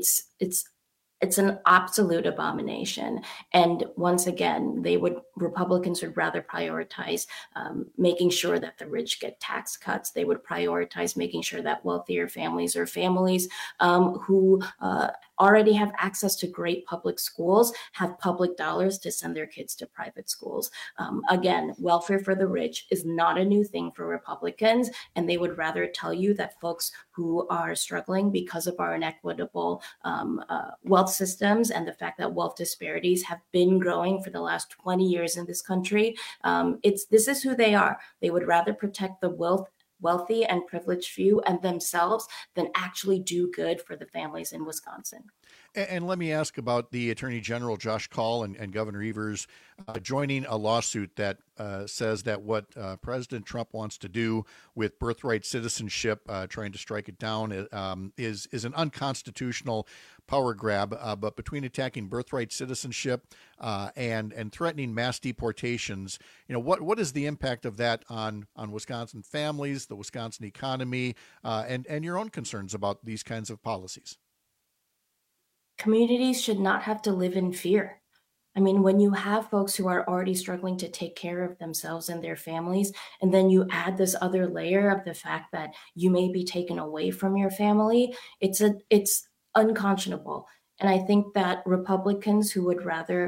it's an absolute abomination. And once again, Republicans would rather prioritize making sure that the rich get tax cuts. They would prioritize making sure that wealthier families, or families who already have access to great public schools, have public dollars to send their kids to private schools. Again, welfare for the rich is not a new thing for Republicans, and they would rather tell you that folks who are struggling because of our inequitable wealth systems and the fact that wealth disparities have been growing for the last 20 years in this country, this is who they are. They would rather protect the wealthy and privileged few and themselves than actually do good for the families in Wisconsin. And let me ask about the Attorney General, Josh Kaul, and Governor Evers joining a lawsuit that says that what President Trump wants to do with birthright citizenship, trying to strike it down, is an unconstitutional power grab. But between attacking birthright citizenship and threatening mass deportations, what is the impact of that on Wisconsin families, the Wisconsin economy, and your own concerns about these kinds of policies? Communities should not have to live in fear. I mean, when you have folks who are already struggling to take care of themselves and their families, and then you add this other layer of the fact that you may be taken away from your family, it's unconscionable. And I think that Republicans who would rather,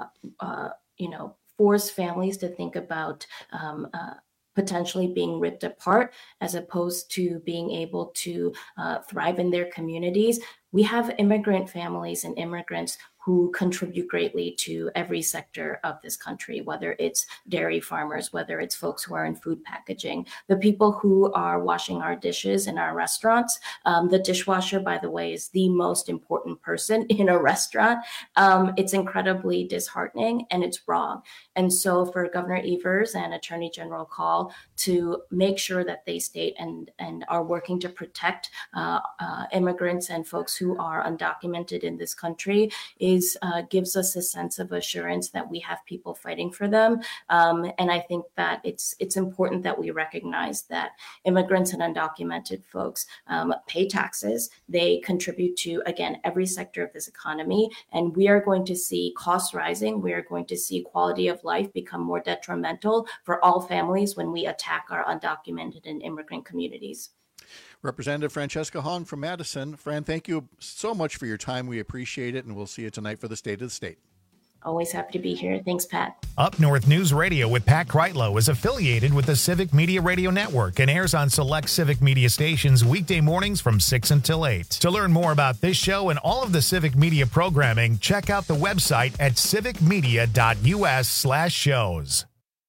force families to think about potentially being ripped apart as opposed to being able to thrive in their communities. We have immigrant families and immigrants who contribute greatly to every sector of this country, whether it's dairy farmers, whether it's folks who are in food packaging, the people who are washing our dishes in our restaurants. The dishwasher, by the way, is the most important person in a restaurant. It's incredibly disheartening and it's wrong. And so for Governor Evers and Attorney General Call to make sure that they state and are working to protect immigrants and folks who are undocumented in this country gives us a sense of assurance that we have people fighting for them. And I think that it's important that we recognize that immigrants and undocumented folks pay taxes. They contribute to, again, every sector of this economy. And we are going to see costs rising. We are going to see quality of life become more detrimental for all families when we attack our undocumented and immigrant communities. Representative Francesca Hong from Madison. Fran, thank you so much for your time. We appreciate it, and we'll see you tonight for the State of the State. Always happy to be here. Thanks, Pat. Up North News Radio with Pat Kreitlow is affiliated with the Civic Media Radio Network and airs on select Civic Media stations weekday mornings from 6 until 8. To learn more about this show and all of the Civic Media programming, check out the website at civicmedia.us/shows.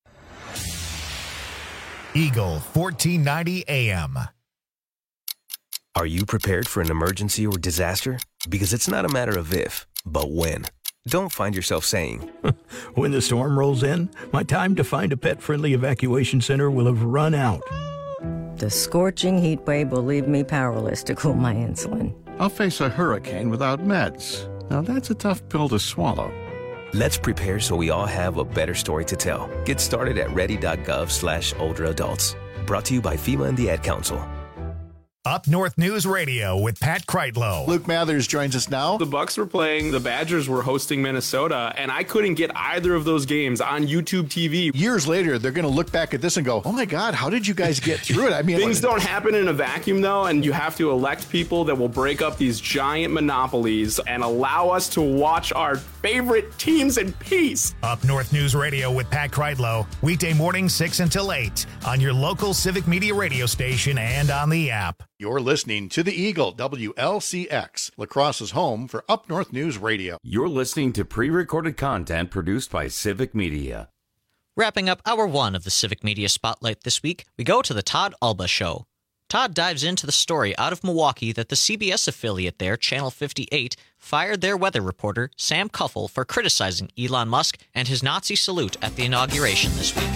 Eagle 1490 AM. Are you prepared for an emergency or disaster? Because it's not a matter of if, but when. Don't find yourself saying, when the storm rolls in, my time to find a pet-friendly evacuation center will have run out. The scorching heat wave will leave me powerless to cool my insulin. I'll face a hurricane without meds. Now that's a tough pill to swallow. Let's prepare so we all have a better story to tell. Get started at ready.gov/older-adults. Brought to you by FEMA and the Ad Council. Up North News Radio with Pat Kreitlow. Luke Mathers joins us now. The Bucks were playing, the Badgers were hosting Minnesota, and I couldn't get either of those games on YouTube TV. Years later, they're going to look back at this and go, oh my God, how did you guys get through it? I mean, things don't happen in a vacuum, though, and you have to elect people that will break up these giant monopolies and allow us to watch our favorite teams in peace. Up North News Radio with Pat Kreitlow, weekday morning 6 until 8 on your local Civic Media radio station and on the app. You're listening to the Eagle, WLCX, La Crosse's home for Up North News Radio. You're listening to pre-recorded content produced by Civic Media. Wrapping up hour one of the Civic Media Spotlight this week, we go to the Todd Alba Show. Todd dives into the story out of Milwaukee that the CBS affiliate there, Channel 58, fired their weather reporter, Sam Kuffel, for criticizing Elon Musk and his Nazi salute at the inauguration this week.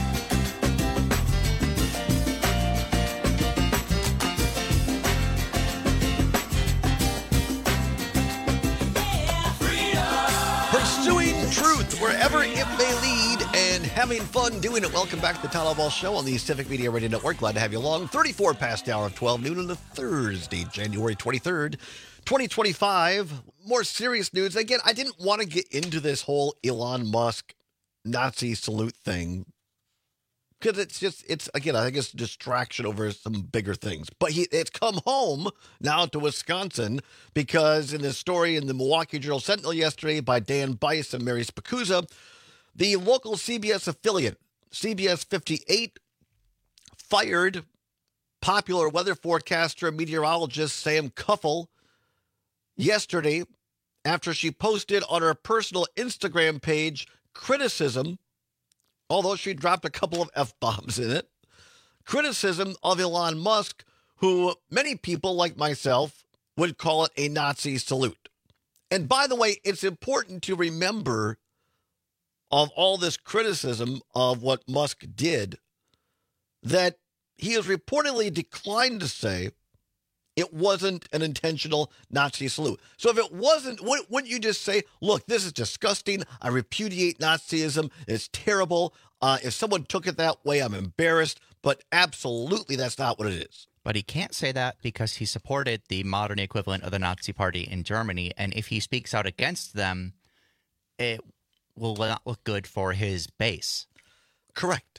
Pursuing truth wherever it may lead and having fun doing it. Welcome back to the Todd Alba Show on the Civic Media Radio Network. Glad to have you along. 34 past the hour of 12 noon on a Thursday, January 23rd, 2025. More serious news. Again, I didn't want to get into this whole Elon Musk Nazi salute thing because it's again, I guess, distraction over some bigger things. But it's come home now to Wisconsin because in this story in the Milwaukee Journal Sentinel yesterday by Dan Bice and Mary Spacuzza, the local CBS affiliate, CBS 58, fired popular weather forecaster and meteorologist Sam Kuffel yesterday after she posted on her personal Instagram page criticism, although she dropped a couple of F-bombs in it, criticism of Elon Musk, who many people like myself would call it a Nazi salute. And by the way, it's important to remember of all this criticism of what Musk did, that he has reportedly declined to say it wasn't an intentional Nazi salute. So if it wasn't, wouldn't you just say, look, this is disgusting. I repudiate Nazism. It's terrible. If someone took it that way, I'm embarrassed. But absolutely, that's not what it is. But he can't say that because he supported the modern equivalent of the Nazi Party in Germany. And if he speaks out against them, it will not look good for his base. Correct.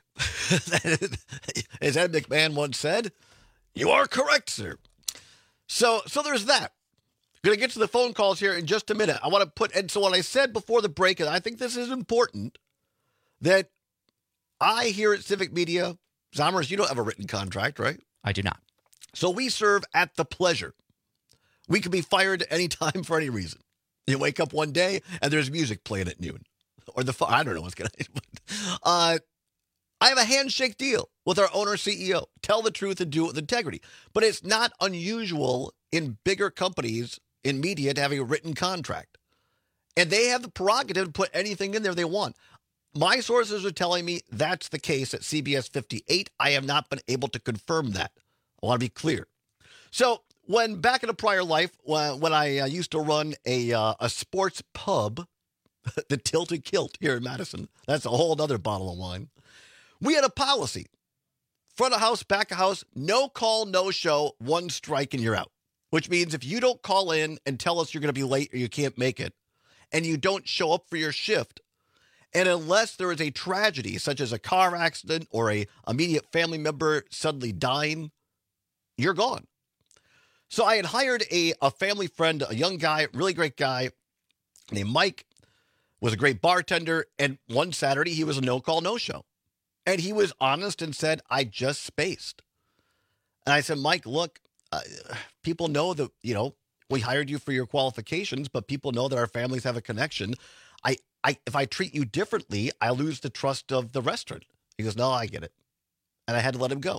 As Ed McMahon once said, you are correct, sir. So there's that. Going to get to the phone calls here in just a minute. I want to put, and so what I said before the break, and I think this is important, that I here at Civic Media, Zommers, you don't have a written contract, right? I do not. So we serve at the pleasure. We can be fired at any time for any reason. You wake up one day and there's music playing at noon. Or I don't know what's going to happen. I have a handshake deal with our owner CEO. Tell the truth and do it with integrity. But it's not unusual in bigger companies in media to have a written contract. And they have the prerogative to put anything in there they want. My sources are telling me that's the case at CBS 58. I have not been able to confirm that. I want to be clear. So when back in a prior life, when I used to run a sports pub, the Tilted Kilt here in Madison, that's a whole other bottle of wine. We had a policy. Front of house, back of house, no call, no show, one strike and you're out. Which means if you don't call in and tell us you're going to be late or you can't make it, and you don't show up for your shift, and unless there is a tragedy, such as a car accident or a immediate family member suddenly dying, you're gone. So I had hired a family friend, a young guy, really great guy named Mike, was a great bartender, and one Saturday he was a no-call, no-show. And he was honest and said, I just spaced. And I said, Mike, look, people know that, we hired you for your qualifications, but people know that our families have a connection. If I treat you differently, I lose the trust of the restaurant. He goes, no, I get it. And I had to let him go.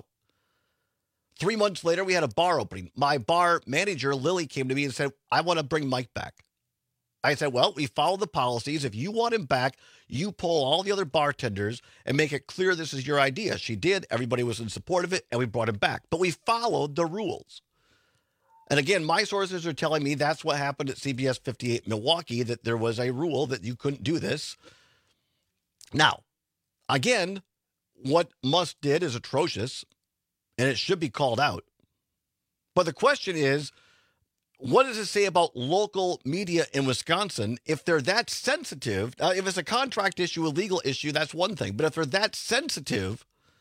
3 months later, we had a bar opening. My bar manager, Lily, came to me and said, I want to bring Mike back. I said, well, we follow the policies. If you want him back, you pull all the other bartenders and make it clear this is your idea. She did. Everybody was in support of it, and we brought him back. But we followed the rules. And again, my sources are telling me that's what happened at CBS 58 Milwaukee, that there was a rule that you couldn't do this. Now, again, what Musk did is atrocious, and it should be called out. But the question is, what does it say about local media in Wisconsin if they're that sensitive? If it's a contract issue, a legal issue, that's one thing. But if they're that sensitive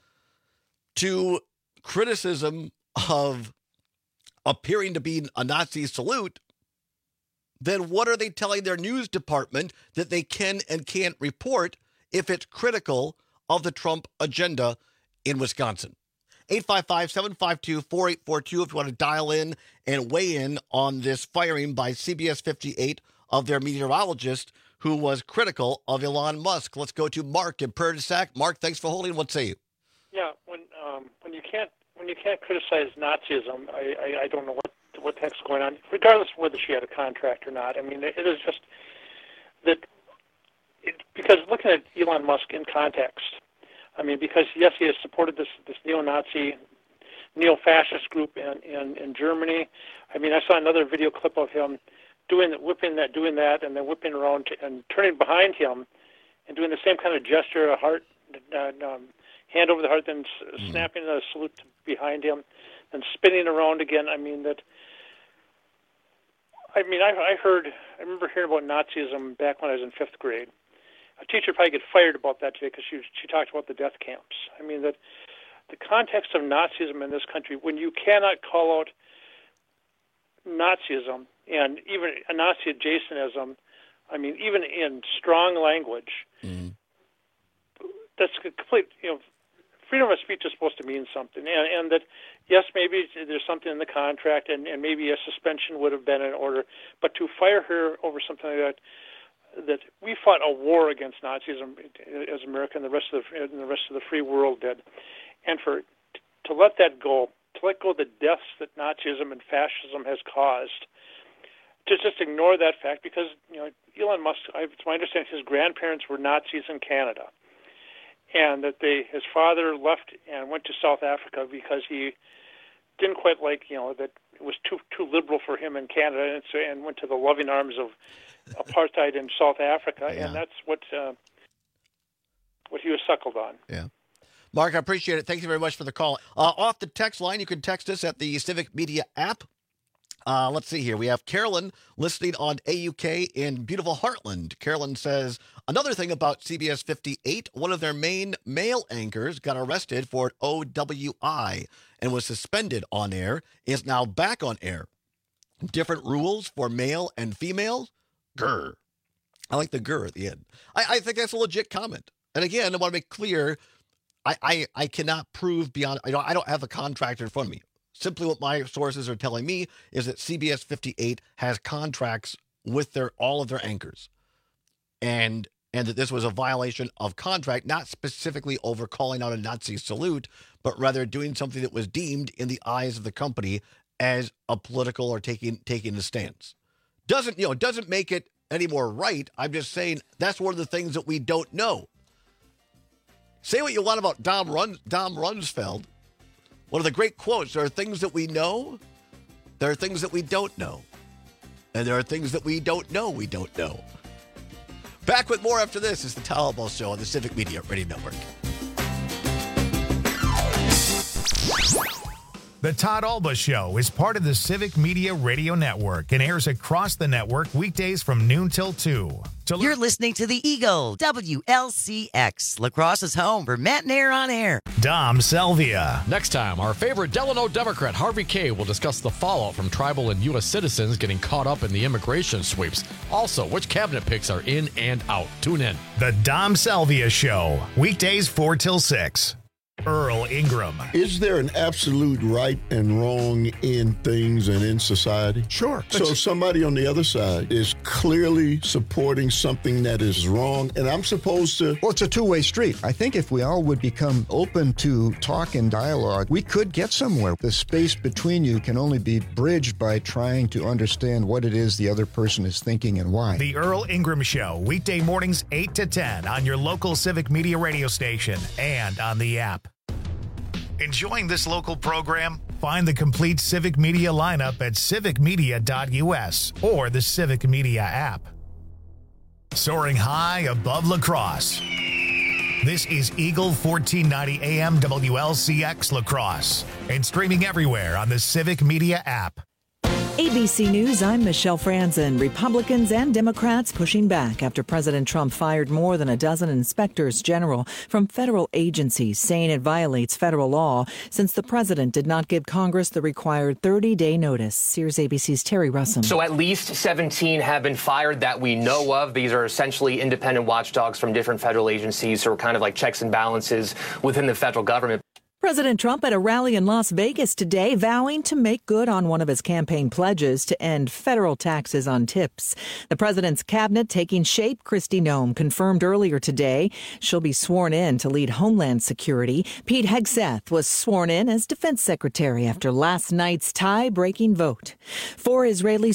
to criticism of appearing to be a Nazi salute, then what are they telling their news department that they can and can't report if it's critical of the Trump agenda in Wisconsin? 855-752-4842 if you want to dial in and weigh in on this firing by CBS 58 of their meteorologist who was critical of Elon Musk. Let's go to Mark in Prairie du Sac. Mark, thanks for holding. What say you? Yeah, when you can't criticize Nazism, I don't know what the heck's going on, regardless of whether she had a contract or not. I mean, it is just that because looking at Elon Musk in context. I mean, because, yes, he has supported this neo-Nazi, neo-fascist group in Germany. I mean, I saw another video clip of him doing that, and then whipping around and turning behind him and doing the same kind of gesture, a heart, hand over the heart, then snapping a salute behind him, and spinning around again. I remember hearing about Nazism back when I was in 5th grade. A teacher probably get fired about that today because she talked about the death camps. I mean, that the context of Nazism in this country, when you cannot call out Nazism and even a Nazi adjacentism, I mean, even in strong language, that's a complete, freedom of speech is supposed to mean something. And that, yes, maybe there's something in the contract and maybe a suspension would have been in order, but to fire her over something like that we fought a war against Nazism as America and the rest of the free world did, and to let that go, to let go of the deaths that Nazism and fascism has caused, to just ignore that fact because Elon Musk, it's my understanding, his grandparents were Nazis in Canada, and that his father left and went to South Africa because he didn't quite like that it was too liberal for him in Canada, and went to the loving arms of apartheid in South Africa, and that's what he was suckled on. Yeah. Mark, I appreciate it. Thank you very much for the call. Off the text line, you can text us at the Civic Media app. Let's see here. We have Carolyn listening on AUK in beautiful Heartland. Carolyn says, another thing about CBS 58, one of their main male anchors got arrested for OWI and was suspended on air, is now back on air. Different rules for male and female? Grr. I like the grr at the end. I think that's a legit comment. And again, I want to make clear, I cannot prove beyond, I don't have a contract in front of me. Simply what my sources are telling me is that CBS 58 has contracts with all of their anchors. And that this was a violation of contract, not specifically over calling out a Nazi salute, but rather doing something that was deemed in the eyes of the company as a political or taking a stance. Doesn't make it any more right. I'm just saying that's one of the things that we don't know. Say what you want about Dom Rumsfeld. One of the great quotes, there are things that we know, there are things that we don't know, and there are things that we don't know we don't know. Back with more after this is the Tal Alba Show on the Civic Media Radio Network. The Todd Alba Show is part of the Civic Media Radio Network and airs across the network weekdays from noon till 2. You're listening to the Eagle, WLCX, La Crosse's home for Matt and Air on Air. Dom Salvia. Next time, our favorite Delano Democrat, Harvey Kaye, will discuss the fallout from tribal and U.S. citizens getting caught up in the immigration sweeps. Also, which cabinet picks are in and out. Tune in. The Dom Salvia Show, weekdays 4 till 6. Earl Ingram. Is there an absolute right and wrong in things and in society? Sure. So somebody on the other side is clearly supporting something that is wrong, and I'm supposed to... Well, it's a two-way street. I think if we all would become open to talk and dialogue, we could get somewhere. The space between you can only be bridged by trying to understand what it is the other person is thinking and why. The Earl Ingram Show, weekday mornings 8 to 10 on your local Civic Media radio station and on the app. Enjoying this local program? Find the complete Civic Media lineup at civicmedia.us or the Civic Media app. Soaring high above La Crosse. This is Eagle 1490 AM WLCX La Crosse and streaming everywhere on the Civic Media app. ABC News, I'm Michelle Franzen. Republicans and Democrats pushing back after President Trump fired more than a dozen inspectors general from federal agencies, saying it violates federal law since the president did not give Congress the required 30-day notice. Here's ABC's Terry Russum. So at least 17 have been fired that we know of. These are essentially independent watchdogs from different federal agencies, so kind of like checks and balances within the federal government. President Trump at a rally in Las Vegas today, vowing to make good on one of his campaign pledges to end federal taxes on tips. The president's cabinet taking shape. Kristi Noem confirmed earlier today she'll be sworn in to lead Homeland Security. Pete Hegseth was sworn in as defense secretary after last night's tie-breaking vote. 4 Israeli